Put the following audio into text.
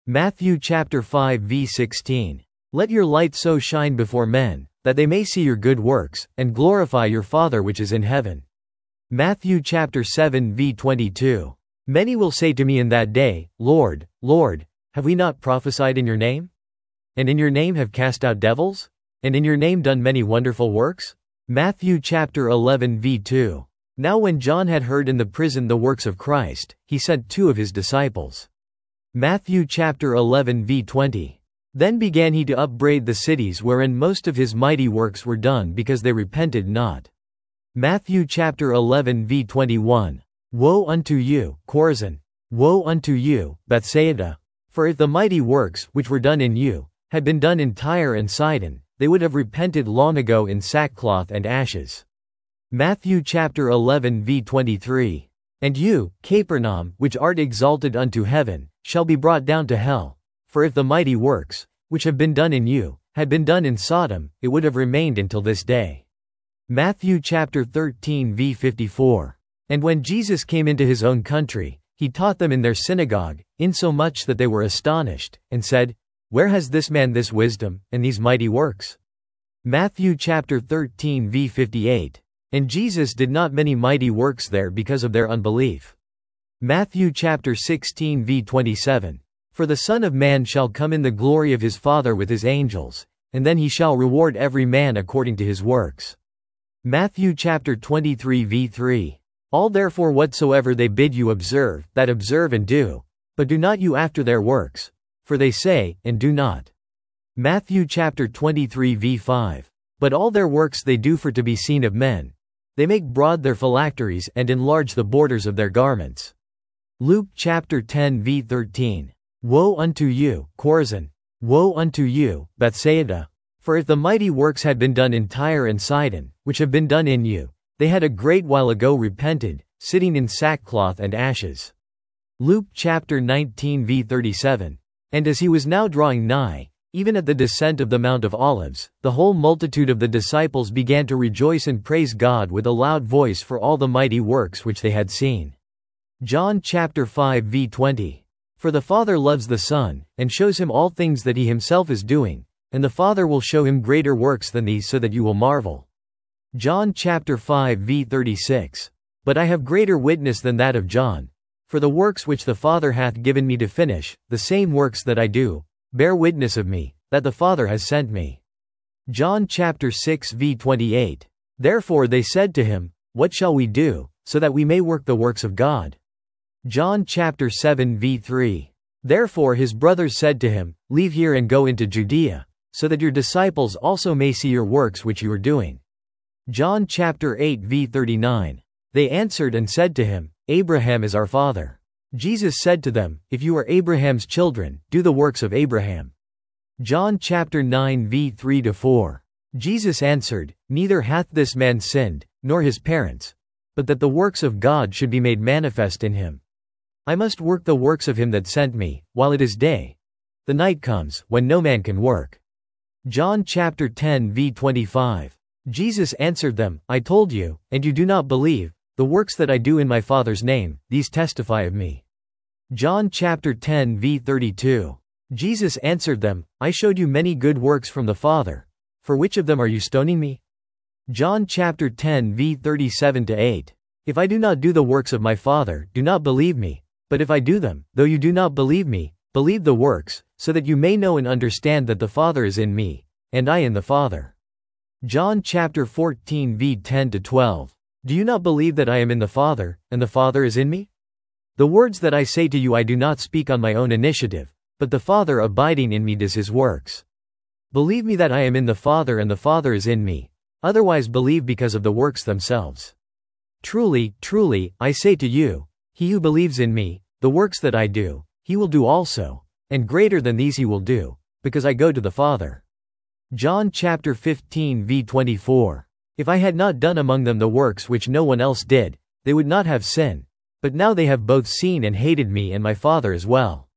Matthew chapter 5 verse 16. Let your light so shine before men, that they may see your good works, and glorify your Father which is in heaven. Matthew chapter 7 verse 22. Many will say to me in that day, Lord, Lord, have we not prophesied in your name? And in your name have cast out devils? And in your name done many wonderful works? Matthew chapter 11 verse 2. Now when John had heard in the prison the works of Christ, he sent 2 of his disciples. Matthew chapter 11 verse 20. Then began he to upbraid the cities wherein most of his mighty works were done because they repented not. Matthew chapter 11 verse 21. Woe unto you, Chorazin! Woe unto you, Bethsaida! For if the mighty works which were done in you had been done in Tyre and Sidon, they would have repented long ago in sackcloth and ashes. Matthew chapter 11 verse 23. And you, Capernaum, which art exalted unto heaven, shall be brought down to hell. For if the mighty works, which have been done in you, had been done in Sodom, it would have remained until this day. Matthew chapter 13 verse 54. And when Jesus came into his own country, he taught them in their synagogue, insomuch that they were astonished, and said, Where has this man this wisdom, and these mighty works? Matthew chapter 13 verse 58. And Jesus did not many mighty works there because of their unbelief. Matthew chapter 16 verse 27. For the Son of Man shall come in the glory of his Father with his angels, and then he shall reward every man according to his works. Matthew chapter 23 verse 3. All therefore whatsoever they bid you observe, that observe and do, but do not you after their works, for they say, and do not. Matthew chapter 23 verse 5. But all their works they do for to be seen of men. They make broad their phylacteries and enlarge the borders of their garments. Luke chapter 10 verse 13. Woe unto you, Chorazin! Woe unto you, Bethsaida! For if the mighty works had been done in Tyre and Sidon, which have been done in you, they had a great while ago repented, sitting in sackcloth and ashes. Luke chapter 19 verse 37. And as he was now drawing nigh, even at the descent of the Mount of Olives, the whole multitude of the disciples began to rejoice and praise God with a loud voice for all the mighty works which they had seen. John chapter 5 verse 20. For the Father loves the Son, and shows him all things that he himself is doing, and the Father will show him greater works than these so that you will marvel. John chapter 5 verse 36. But I have greater witness than that of John. For the works which the Father hath given me to finish, the same works that I do, bear witness of me, that the Father has sent me. John chapter 6 verse 28. Therefore they said to him, What shall we do, so that we may work the works of God? John chapter 7 verse 3. Therefore his brothers said to him, Leave here and go into Judea, so that your disciples also may see your works which you are doing. John chapter 8 verse 39. They answered and said to him, Abraham is our father. Jesus said to them, If you are Abraham's children, do the works of Abraham. John chapter 9 verse 3-4. Jesus answered, Neither hath this man sinned, nor his parents, but that the works of God should be made manifest in him. I must work the works of him that sent me, while it is day. The night comes, when no man can work. John chapter 10 verse 25. Jesus answered them, I told you, and you do not believe, the works that I do in my Father's name, these testify of me. John chapter 10 verse 32. Jesus answered them, I showed you many good works from the Father. For which of them are you stoning me? John chapter 10 verse 37-8. If I do not do the works of my Father, do not believe me. But if I do them, though you do not believe me, believe the works, so that you may know and understand that the Father is in me, and I in the Father. John chapter 14 verse 10-12. Do you not believe that I am in the Father, and the Father is in me? The words that I say to you I do not speak on my own initiative, but the Father abiding in me does his works. Believe me that I am in the Father and the Father is in me, otherwise believe because of the works themselves. Truly, truly, I say to you, he who believes in me, the works that I do, he will do also, and greater than these he will do, because I go to the Father. John chapter 15 verse 24. If I had not done among them the works which no one else did, they would not have sin, but now they have both seen and hated me and my Father as well.